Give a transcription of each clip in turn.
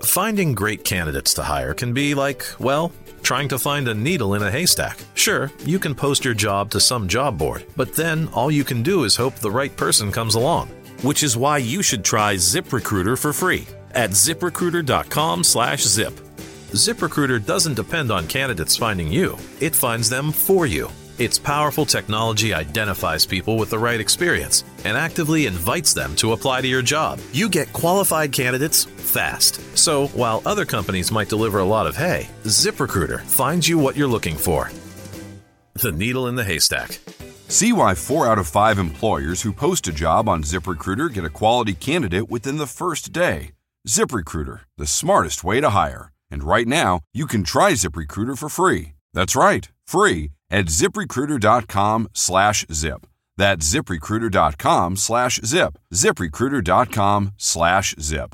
Finding great candidates to hire can be like, well, trying to find a needle in a haystack. Sure, you can post your job to some job board, but then all you can do is hope the right person comes along. Which is why you should try ZipRecruiter for free at ZipRecruiter.com/zip. ZipRecruiter doesn't depend on candidates finding you. It finds them for you. Its powerful technology identifies people with the right experience and actively invites them to apply to your job. You get qualified candidates fast. So while other companies might deliver a lot of hay, ZipRecruiter finds you what you're looking for. The needle in the haystack. See why 4 out of 5 employers who post a job on ZipRecruiter get a quality candidate within the first day. ZipRecruiter, the smartest way to hire. And right now, you can try ZipRecruiter for free. That's right, free at ZipRecruiter.com/zip. That's ZipRecruiter.com/zip. ZipRecruiter.com/zip.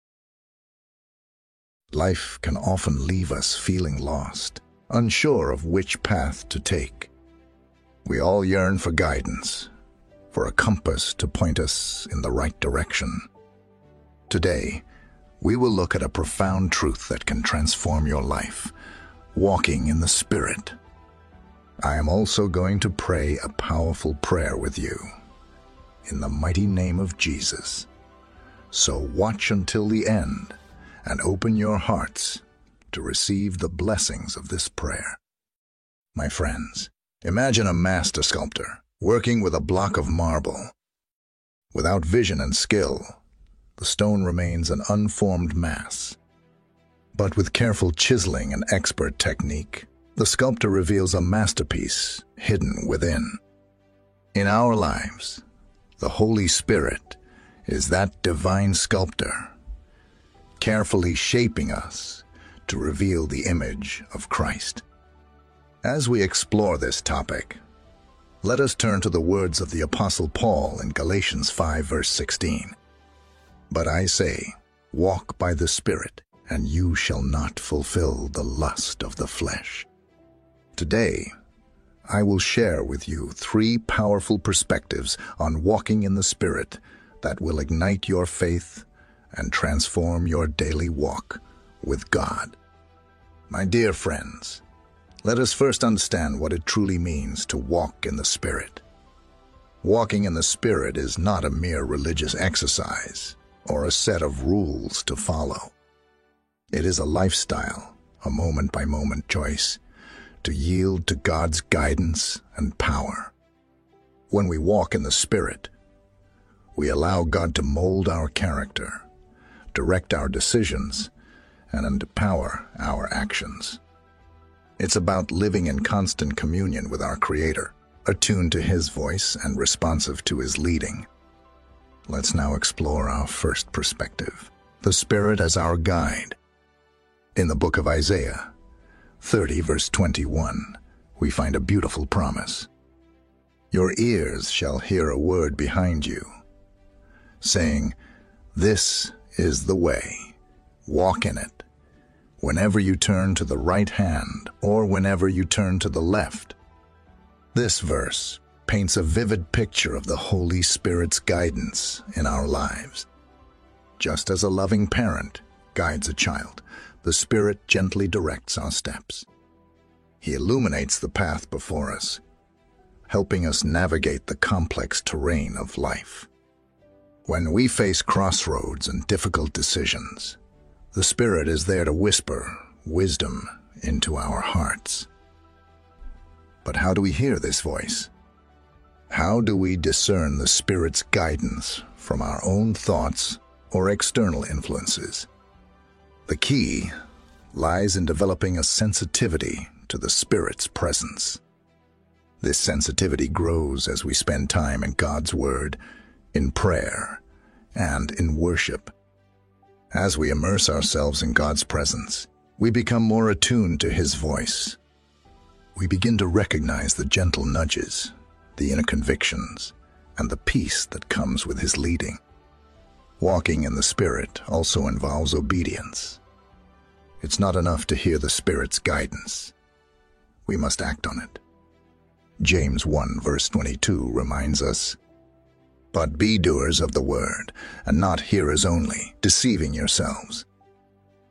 Life can often leave us feeling lost, unsure of which path to take. We all yearn for guidance, for a compass to point us in the right direction. Today, we will look at a profound truth that can transform your life, walking in the Spirit. I am also going to pray a powerful prayer with you, in the mighty name of Jesus. So watch until the end and open your hearts to receive the blessings of this prayer. My friends, imagine a master sculptor working with a block of marble. Without vision and skill, the stone remains an unformed mass. But with careful chiseling and expert technique, the sculptor reveals a masterpiece hidden within. In our lives, the Holy Spirit is that divine sculptor, carefully shaping us to reveal the image of Christ. As we explore this topic, let us turn to the words of the Apostle Paul in Galatians 5, verse 16. But I say, walk by the Spirit, and you shall not fulfill the lust of the flesh. Today, I will share with you 3 powerful perspectives on walking in the Spirit that will ignite your faith and transform your daily walk with God. My dear friends, let us first understand what it truly means to walk in the Spirit. Walking in the Spirit is not a mere religious exercise or a set of rules to follow. It is a lifestyle, a moment-by-moment choice to yield to God's guidance and power. When we walk in the Spirit, we allow God to mold our character, direct our decisions, and empower our actions. It's about living in constant communion with our Creator, attuned to His voice and responsive to His leading. Let's now explore our first perspective, the Spirit as our guide. In the book of Isaiah 30, verse 21, we find a beautiful promise. Your ears shall hear a word behind you, saying, this is the way, walk in it, whenever you turn to the right hand or whenever you turn to the left. This verse paints a vivid picture of the Holy Spirit's guidance in our lives. Just as a loving parent guides a child, the Spirit gently directs our steps. He illuminates the path before us, helping us navigate the complex terrain of life. When we face crossroads and difficult decisions, the Spirit is there to whisper wisdom into our hearts. But how do we hear this voice? How do we discern the Spirit's guidance from our own thoughts or external influences? The key lies in developing a sensitivity to the Spirit's presence. This sensitivity grows as we spend time in God's Word, in prayer, and in worship. As we immerse ourselves in God's presence, we become more attuned to His voice. We begin to recognize the gentle nudges, the inner convictions, and the peace that comes with His leading. Walking in the Spirit also involves obedience. It's not enough to hear the Spirit's guidance. We must act on it. James 1 verse 22 reminds us, but be doers of the word, and not hearers only, deceiving yourselves.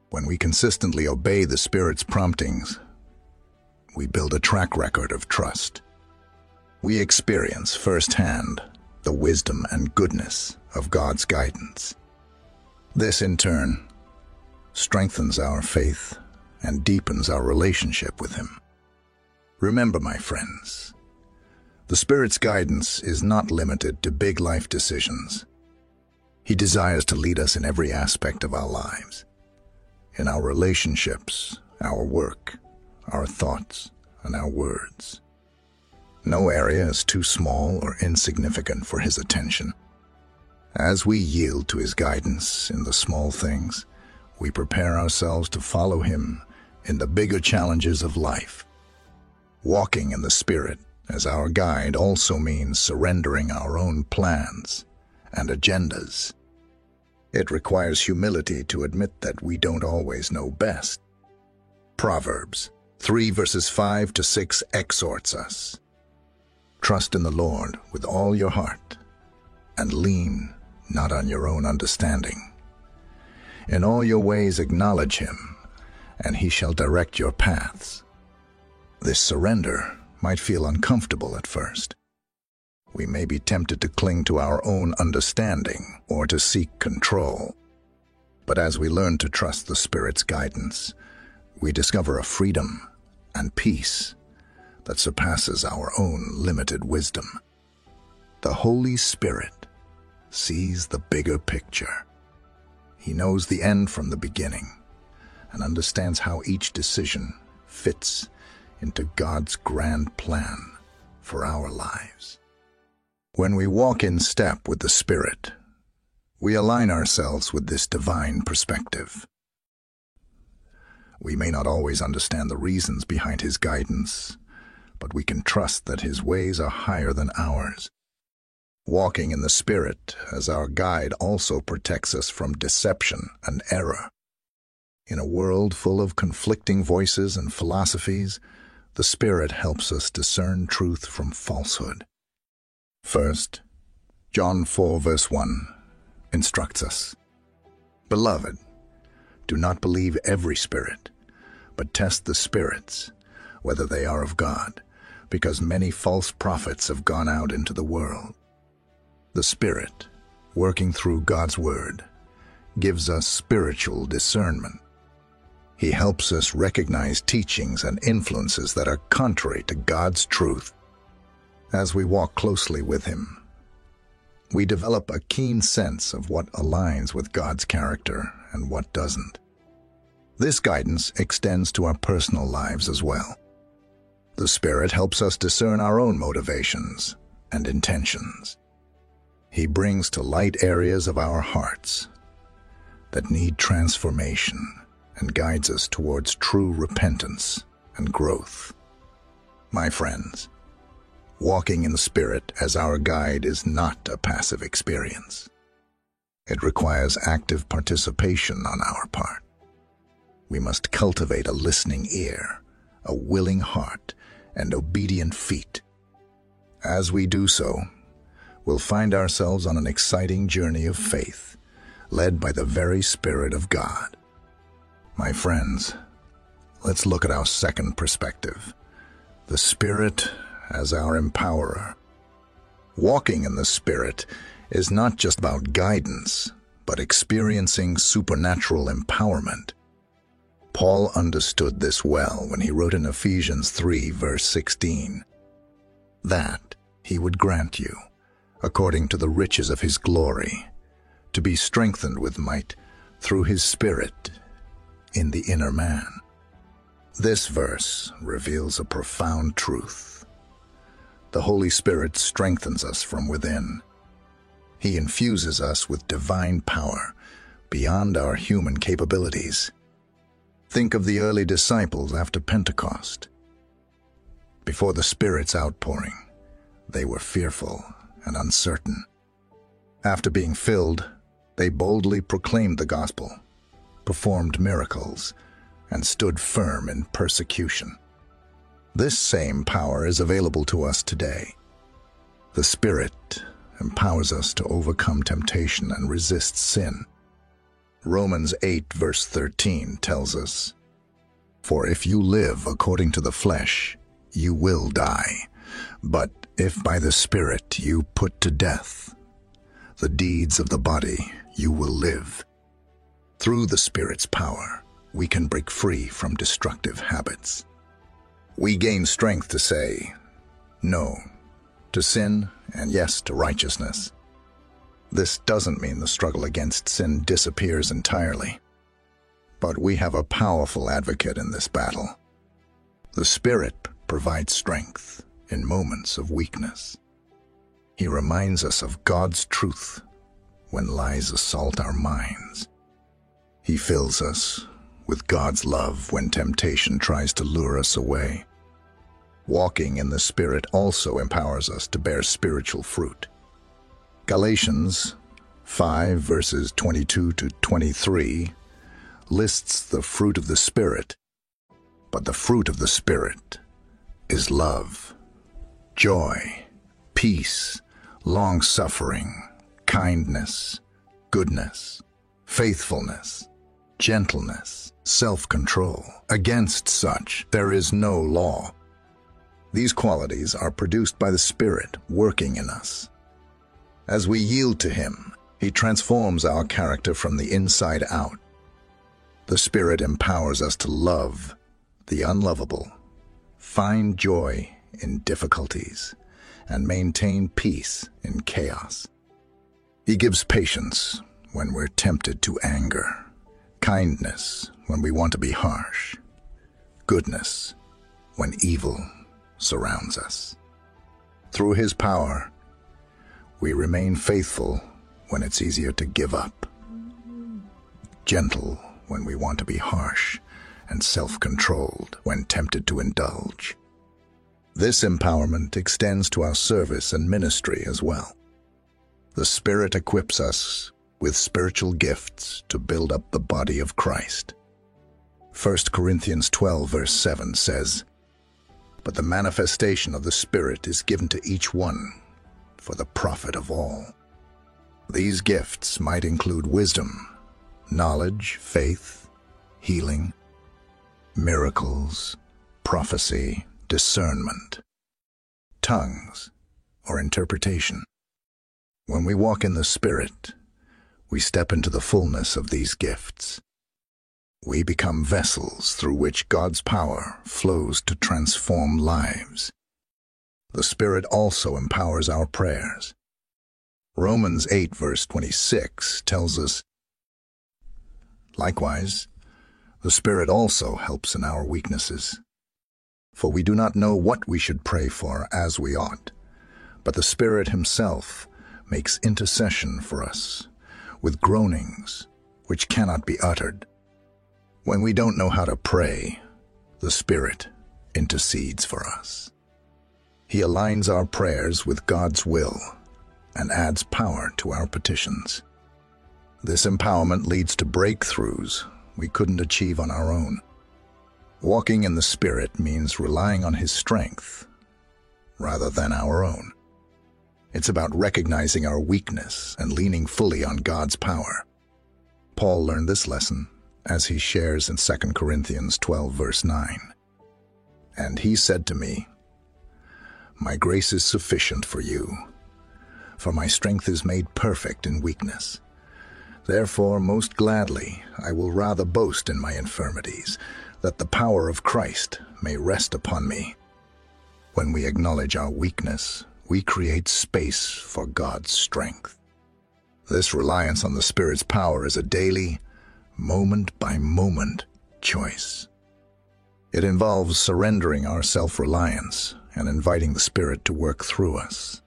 When we consistently obey the Spirit's promptings, we build a track record of trust. We experience firsthand the wisdom and goodness of God's guidance. This, in turn, strengthens our faith and deepens our relationship with Him. Remember, my friends, the Spirit's guidance is not limited to big life decisions. He desires to lead us in every aspect of our lives, in our relationships, our work, our thoughts, and our words. No area is too small or insignificant for His attention. As we yield to His guidance in the small things, we prepare ourselves to follow Him in the bigger challenges of life. Walking in the Spirit as our guide also means surrendering our own plans and agendas. It requires humility to admit that we don't always know best. Proverbs 3 verses 5 to 6 exhorts us. Trust in the Lord with all your heart, and lean not on your own understanding. In all your ways acknowledge Him, and He shall direct your paths. This surrender might feel uncomfortable at first. We may be tempted to cling to our own understanding or to seek control. But as we learn to trust the Spirit's guidance, we discover a freedom and peace that surpasses our own limited wisdom. The Holy Spirit sees the bigger picture. He knows the end from the beginning and understands how each decision fits into God's grand plan for our lives. When we walk in step with the Spirit, we align ourselves with this divine perspective. We may not always understand the reasons behind His guidance, but we can trust that His ways are higher than ours. Walking in the Spirit as our guide also protects us from deception and error. In a world full of conflicting voices and philosophies, the Spirit helps us discern truth from falsehood. First, John 4 verse 1 instructs us, "Beloved, do not believe every spirit, but test the spirits, whether they are of God, because many false prophets have gone out into the world." The Spirit, working through God's Word, gives us spiritual discernment. He helps us recognize teachings and influences that are contrary to God's truth. As we walk closely with Him, we develop a keen sense of what aligns with God's character and what doesn't. This guidance extends to our personal lives as well. The Spirit helps us discern our own motivations and intentions. He brings to light areas of our hearts that need transformation and guides us towards true repentance and growth. My friends, walking in the Spirit as our guide is not a passive experience. It requires active participation on our part. We must cultivate a listening ear, a willing heart, and obedient feet. As we do so, we'll find ourselves on an exciting journey of faith, led by the very Spirit of God. My friends, let's look at our second perspective, the Spirit as our empowerer. Walking in the Spirit is not just about guidance, but experiencing supernatural empowerment. Paul understood this well when he wrote in Ephesians 3 verse 16, that He would grant you, according to the riches of His glory, to be strengthened with might through His Spirit in the inner man. This verse reveals a profound truth. The Holy Spirit strengthens us from within. He infuses us with divine power beyond our human capabilities. Think of the early disciples after Pentecost. Before the Spirit's outpouring, they were fearful and uncertain. After being filled, they boldly proclaimed the gospel, performed miracles, and stood firm in persecution. This same power is available to us today. The Spirit empowers us to overcome temptation and resist sin. Romans 8 verse 13 tells us, "For if you live according to the flesh, you will die. But if by the Spirit you put to death the deeds of the body, you will live." Through the Spirit's power, we can break free from destructive habits. We gain strength to say no to sin and yes to righteousness. This doesn't mean the struggle against sin disappears entirely, but we have a powerful advocate in this battle. The Spirit provides strength in moments of weakness. He reminds us of God's truth when lies assault our minds. He fills us with God's love when temptation tries to lure us away. Walking in the Spirit also empowers us to bear spiritual fruit. Galatians 5 verses 22 to 23 lists the fruit of the Spirit, but the fruit of the Spirit is love, joy, peace, long-suffering, kindness, goodness, faithfulness, gentleness, self-control. Against such there is no law. These qualities are produced by the Spirit working in us. As we yield to Him, He transforms our character from the inside out. The Spirit empowers us to love the unlovable, find joy in difficulties, and maintain peace in chaos. He gives patience when we're tempted to anger, kindness when we want to be harsh, goodness when evil surrounds us. Through His power, we remain faithful when it's easier to give up, gentle when we want to be harsh, and self-controlled when tempted to indulge. This empowerment extends to our service and ministry as well. The Spirit equips us with spiritual gifts to build up the body of Christ. 1 Corinthians 12 verse 7 says, "But the manifestation of the Spirit is given to each one for the profit of all." These gifts might include wisdom, knowledge, faith, healing, miracles, prophecy, discernment, tongues, or interpretation. When we walk in the Spirit, we step into the fullness of these gifts. We become vessels through which God's power flows to transform lives. The Spirit also empowers our prayers. Romans 8 verse 26 tells us, "Likewise, the Spirit also helps in our weaknesses. For we do not know what we should pray for as we ought, but the Spirit Himself makes intercession for us with groanings which cannot be uttered." When we don't know how to pray, the Spirit intercedes for us. He aligns our prayers with God's will and adds power to our petitions. This empowerment leads to breakthroughs we couldn't achieve on our own. Walking in the Spirit means relying on His strength rather than our own. It's about recognizing our weakness and leaning fully on God's power. Paul learned this lesson as he shares in 2 Corinthians 12 verse 9. "And he said to me, 'My grace is sufficient for you, for my strength is made perfect in weakness. Therefore, most gladly, I will rather boast in my infirmities, that the power of Christ may rest upon me.'" When we acknowledge our weakness, we create space for God's strength. This reliance on the Spirit's power is a daily, moment-by-moment choice. It involves surrendering our self-reliance and inviting the Spirit to work through us.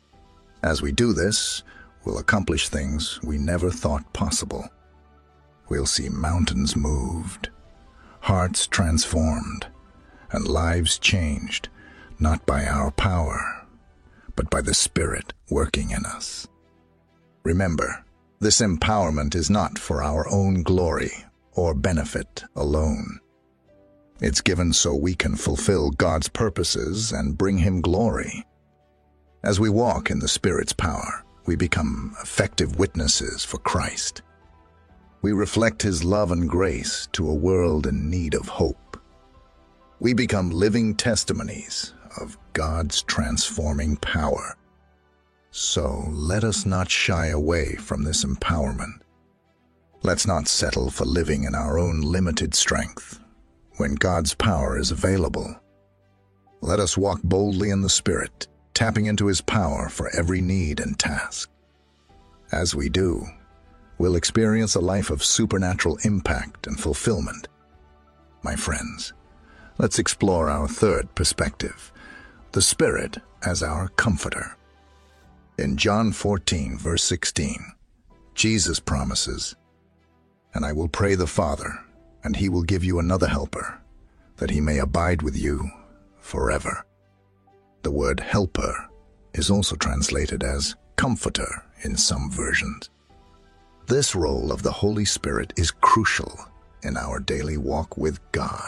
As we do this, we'll accomplish things we never thought possible. We'll see mountains moved, hearts transformed, and lives changed, not by our power, but by the Spirit working in us. Remember, this empowerment is not for our own glory or benefit alone. It's given so we can fulfill God's purposes and bring Him glory. As we walk in the Spirit's power, we become effective witnesses for Christ. We reflect His love and grace to a world in need of hope. We become living testimonies of God's transforming power. So let us not shy away from this empowerment. Let's not settle for living in our own limited strength when God's power is available. Let us walk boldly in the Spirit, tapping into His power for every need and task. As we do, we'll experience a life of supernatural impact and fulfillment. My friends, let's explore our third perspective, the Spirit as our comforter. In John 14, verse 16, Jesus promises, "And I will pray the Father, and He will give you another helper, that He may abide with you forever." The word helper is also translated as comforter in some versions. This role of the Holy Spirit is crucial in our daily walk with God.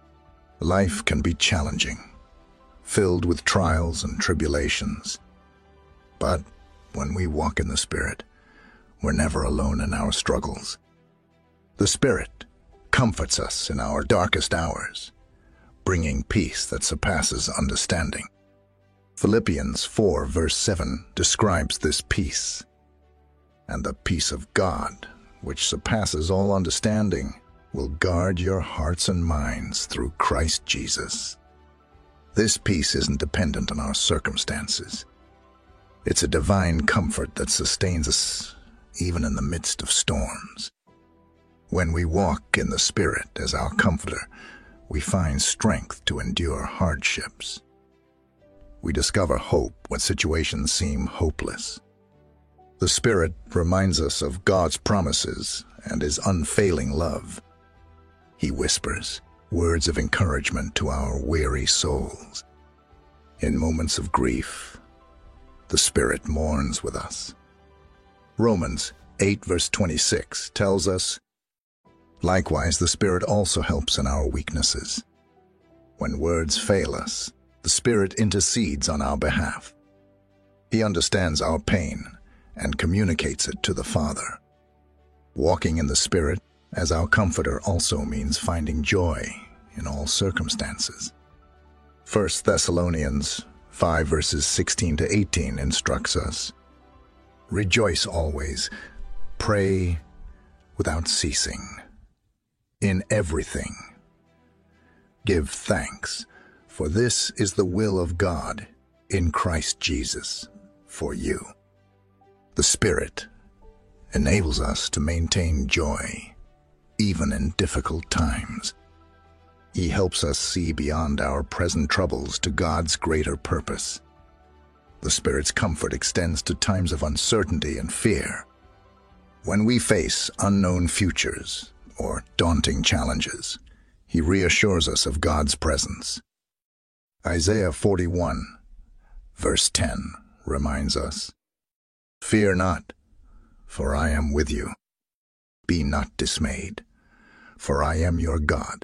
Life can be challenging, filled with trials and tribulations. But when we walk in the Spirit, we're never alone in our struggles. The Spirit comforts us in our darkest hours, bringing peace that surpasses understanding. Philippians 4, verse 7 describes this peace. "And the peace of God, which surpasses all understanding, will guard your hearts and minds through Christ Jesus." This peace isn't dependent on our circumstances. It's a divine comfort that sustains us even in the midst of storms. When we walk in the Spirit as our comforter, we find strength to endure hardships. We discover hope when situations seem hopeless. The Spirit reminds us of God's promises and His unfailing love. He whispers words of encouragement to our weary souls. In moments of grief, the Spirit mourns with us. Romans 8, verse 26 tells us, "Likewise, the Spirit also helps in our weaknesses. When words fail us, the Spirit intercedes on our behalf. He understands our pain and communicates it to the Father." Walking in the Spirit as our comforter also means finding joy in all circumstances. 1 Thessalonians 5, verses 16 to 18 instructs us, "Rejoice always, pray without ceasing. In everything, give thanks, for this is the will of God in Christ Jesus for you." The Spirit enables us to maintain joy even in difficult times. He helps us see beyond our present troubles to God's greater purpose. The Spirit's comfort extends to times of uncertainty and fear. When we face unknown futures or daunting challenges, He reassures us of God's presence. Isaiah 41, verse 10 reminds us, "Fear not, for I am with you. Be not dismayed, for I am your God.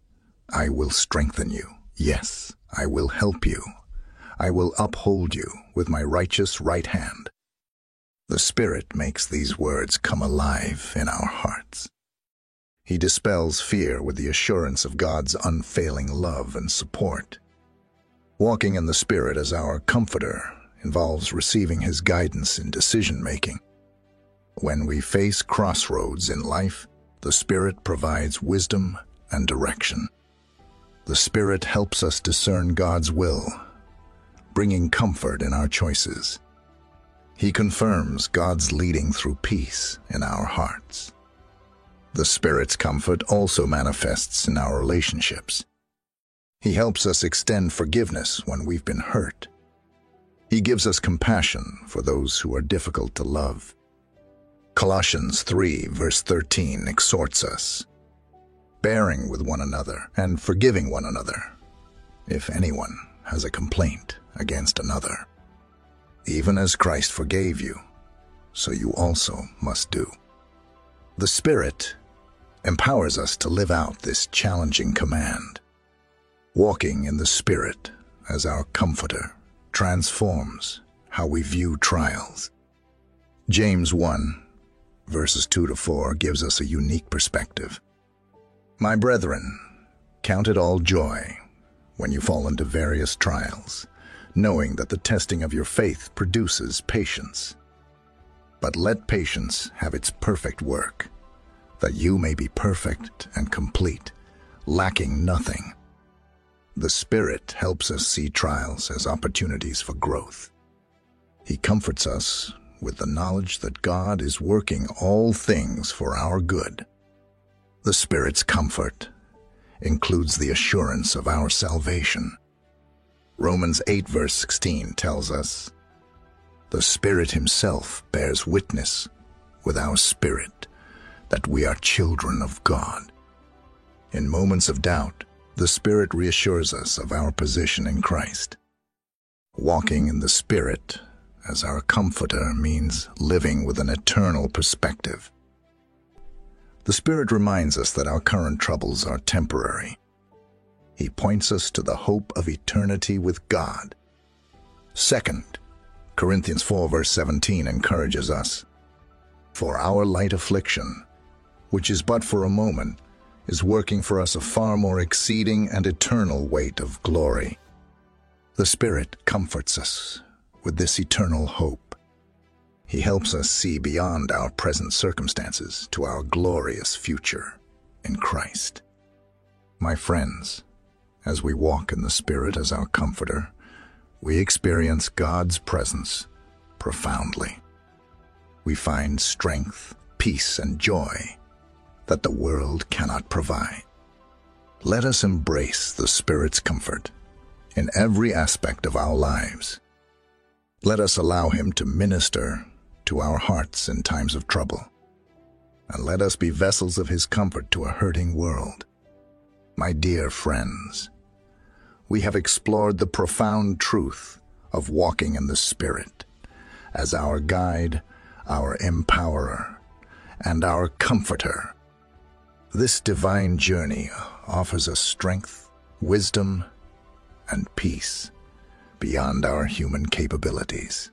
I will strengthen you. Yes, I will help you. I will uphold you with my righteous right hand." The Spirit makes these words come alive in our hearts. He dispels fear with the assurance of God's unfailing love and support. Walking in the Spirit as our comforter involves receiving His guidance in decision-making. When we face crossroads in life, the Spirit provides wisdom and direction. The Spirit helps us discern God's will, bringing comfort in our choices. He confirms God's leading through peace in our hearts. The Spirit's comfort also manifests in our relationships. He helps us extend forgiveness when we've been hurt. He gives us compassion for those who are difficult to love. Colossians 3, verse 13 exhorts us, "Bearing with one another and forgiving one another, if anyone has a complaint against another. Even as Christ forgave you, so you also must do." The Spirit empowers us to live out this challenging command. Walking in the Spirit as our comforter transforms how we view trials. James 1, verses 2-4 gives us a unique perspective. My brethren, count it all joy when you fall into various trials, knowing that the testing of your faith produces patience. But let patience have its perfect work, that you may be perfect and complete, lacking nothing. The Spirit helps us see trials as opportunities for growth. He comforts us with the knowledge that God is working all things for our good. The Spirit's comfort includes the assurance of our salvation. Romans 8 verse 16 tells us, "The Spirit Himself bears witness with our spirit that we are children of God." In moments of doubt, the Spirit reassures us of our position in Christ. Walking in the Spirit as our comforter means living with an eternal perspective. The Spirit reminds us that our current troubles are temporary. He points us to the hope of eternity with God. 2 Corinthians 4 verse 17 encourages us, "For our light affliction, which is but for a moment, is working for us a far more exceeding and eternal weight of glory." The Spirit comforts us with this eternal hope. He helps us see beyond our present circumstances to our glorious future in Christ. My friends, as we walk in the Spirit as our comforter, we experience God's presence profoundly. We find strength, peace, and joy that the world cannot provide. Let us embrace the Spirit's comfort in every aspect of our lives. Let us allow Him to minister to our hearts in times of trouble, and let us be vessels of His comfort to a hurting world. My dear friends, we have explored the profound truth of walking in the Spirit as our guide, our empowerer, and our comforter. This divine journey offers us strength, wisdom, and peace beyond our human capabilities.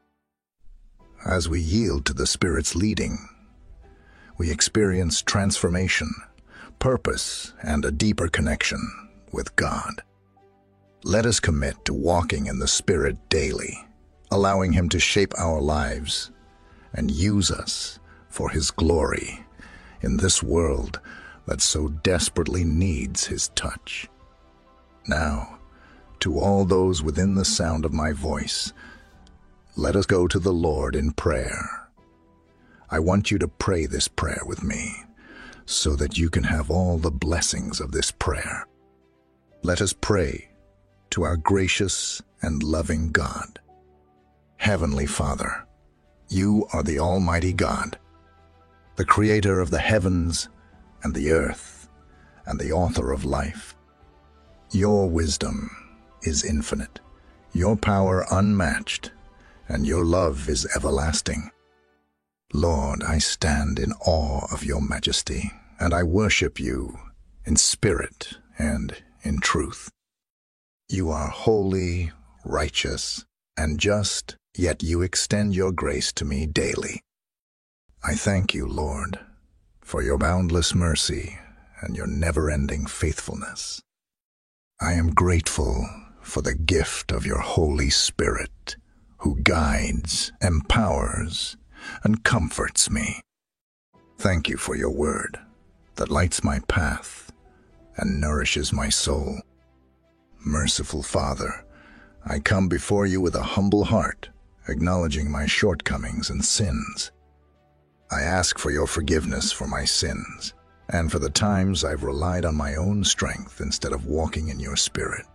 As we yield to the Spirit's leading, we experience transformation, purpose, and a deeper connection with God. Let us commit to walking in the Spirit daily, allowing Him to shape our lives and use us for His glory in this world that so desperately needs His touch. Now, to all those within the sound of my voice, let us go to the Lord in prayer. I want you to pray this prayer with me so that you can have all the blessings of this prayer. Let us pray to our gracious and loving God. Heavenly Father, you are the Almighty God, the Creator of the heavens and the earth, and the author of life. Your wisdom is infinite, your power unmatched, and your love is everlasting. Lord, I stand in awe of your majesty, and I worship you in spirit and in truth. You are holy, righteous, and just, yet you extend your grace to me daily. I thank you, Lord, for your boundless mercy and your never-ending faithfulness. I am grateful for the gift of your Holy Spirit, who guides, empowers, and comforts me. Thank you for your word that lights my path and nourishes my soul. Merciful Father, I come before you with a humble heart, acknowledging my shortcomings and sins. I ask for your forgiveness for my sins and for the times I've relied on my own strength instead of walking in your Spirit.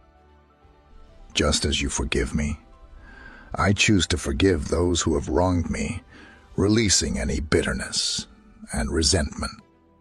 Just as you forgive me, I choose to forgive those who have wronged me, releasing any bitterness and resentment.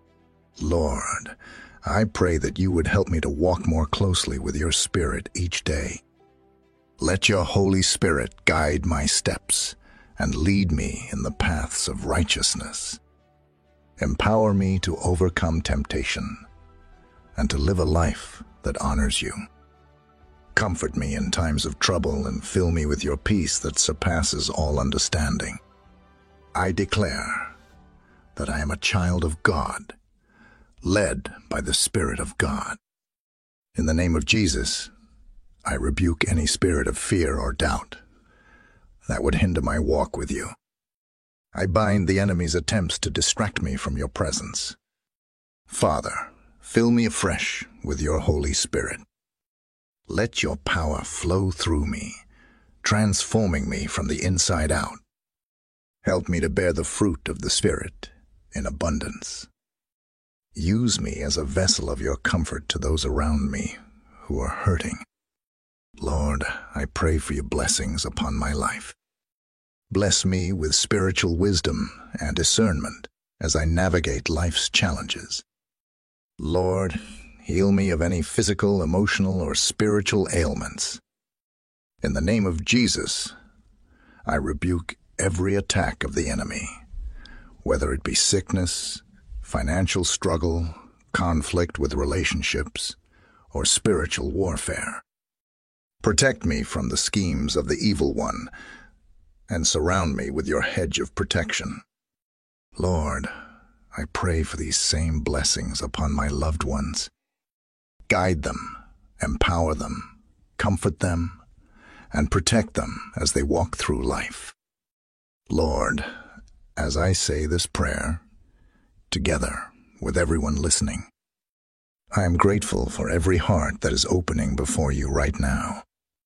Lord, I pray that you would help me to walk more closely with your Spirit each day. Let your Holy Spirit guide my steps and lead me in the paths of righteousness. Empower me to overcome temptation and to live a life that honors you. Comfort me in times of trouble and fill me with your peace that surpasses all understanding. I declare that I am a child of God, led by the Spirit of God. In the name of Jesus, I rebuke any spirit of fear or doubt that would hinder my walk with you. I bind the enemy's attempts to distract me from your presence. Father, fill me afresh with your Holy Spirit. Let your power flow through me, transforming me from the inside out. Help me to bear the fruit of the Spirit in abundance. Use me as a vessel of your comfort to those around me who are hurting. Lord, I pray for your blessings upon my life. Bless me with spiritual wisdom and discernment as I navigate life's challenges. Lord, heal me of any physical, emotional, or spiritual ailments. In the name of Jesus, I rebuke every attack of the enemy, whether it be sickness, financial struggle, conflict with relationships, or spiritual warfare. Protect me from the schemes of the evil one, and surround me with your hedge of protection. Lord, I pray for these same blessings upon my loved ones. Guide them, empower them, comfort them, and protect them as they walk through life. Lord, as I say this prayer, together with everyone listening, I am grateful for every heart that is opening before you right now.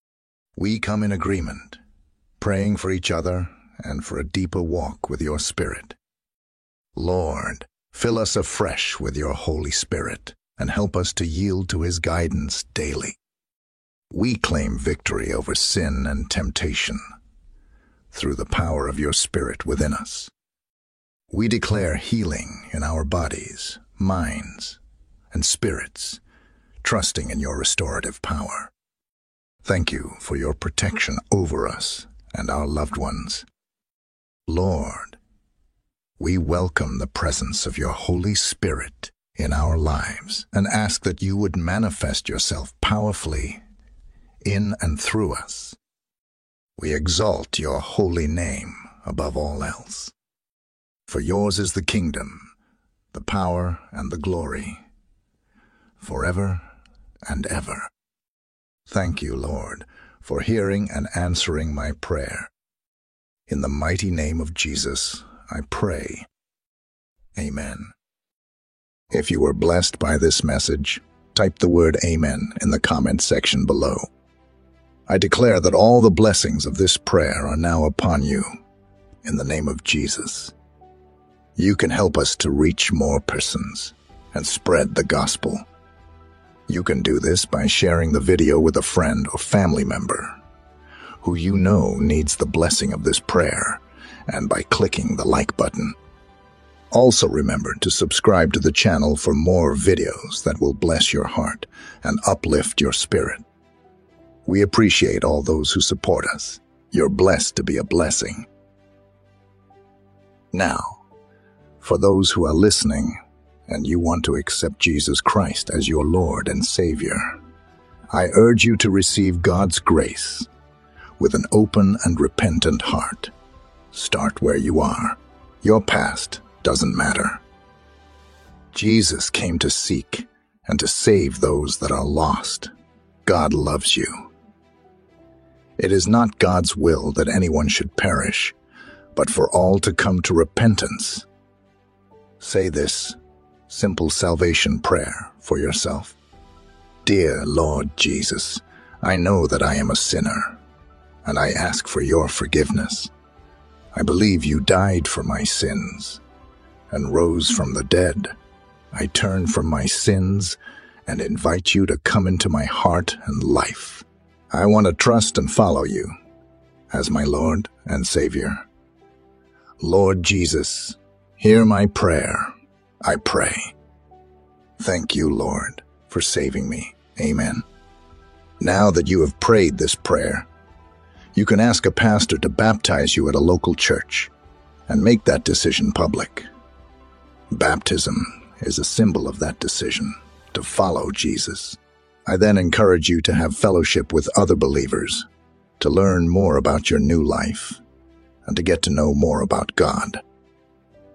We come in agreement, praying for each other and for a deeper walk with your Spirit. Lord, fill us afresh with your Holy Spirit and help us to yield to his guidance daily. We claim victory over sin and temptation through the power of your Spirit within us. We declare healing in our bodies, minds, and spirits, trusting in your restorative power. Thank you for your protection over us and our loved ones. Lord, we welcome the presence of your Holy Spirit in our lives and ask that you would manifest yourself powerfully in and through us. We exalt your holy name above all else. For yours is the kingdom, the power, and the glory, forever and ever. Thank you, Lord, for hearing and answering my prayer. In the mighty name of Jesus, I pray. Amen. If you were blessed by this message, type the word Amen in the comment section below. I declare that all the blessings of this prayer are now upon you, in the name of Jesus. You can help us to reach more persons and spread the gospel. You can do this by sharing the video with a friend or family member who you know needs the blessing of this prayer, and by clicking the like button. Also remember to subscribe to the channel for more videos that will bless your heart and uplift your spirit. We appreciate all those who support us. You're blessed to be a blessing. Now, for those who are listening and you want to accept Jesus Christ as your Lord and Savior, I urge you to receive God's grace with an open and repentant heart. Start where you are. Your past doesn't matter. Jesus came to seek and to save those that are lost. God loves you. It is not God's will that anyone should perish, but for all to come to repentance. Say this simple salvation prayer for yourself. Dear Lord Jesus, I know that I am a sinner, and I ask for your forgiveness. I believe you died for my sins and rose from the dead. I turn from my sins and invite you to come into my heart and life. I want to trust and follow you as my Lord and Savior. Lord Jesus, hear my prayer, I pray. Thank you, Lord, for saving me. Amen. Now that you have prayed this prayer, you can ask a pastor to baptize you at a local church and make that decision public. Baptism is a symbol of that decision to follow Jesus. I then encourage you to have fellowship with other believers, to learn more about your new life, and to get to know more about God.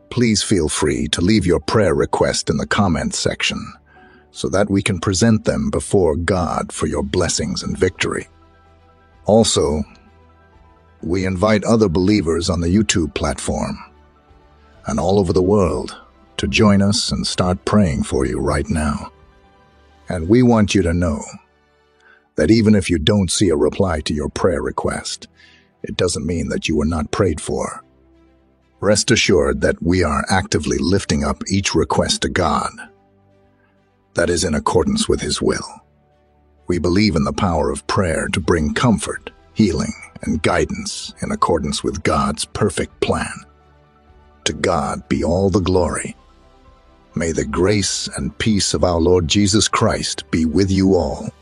Please feel free to leave your prayer request in the comments section so that we can present them before God for your blessings and victory. Also, we invite other believers on the YouTube platform and all over the world to join us and start praying for you right now. And we want you to know that even if you don't see a reply to your prayer request, it doesn't mean that you were not prayed for. Rest assured that we are actively lifting up each request to God that is in accordance with His will. We believe in the power of prayer to bring comfort, healing, and guidance in accordance with God's perfect plan. To God be all the glory. May the grace and peace of our Lord Jesus Christ be with you all.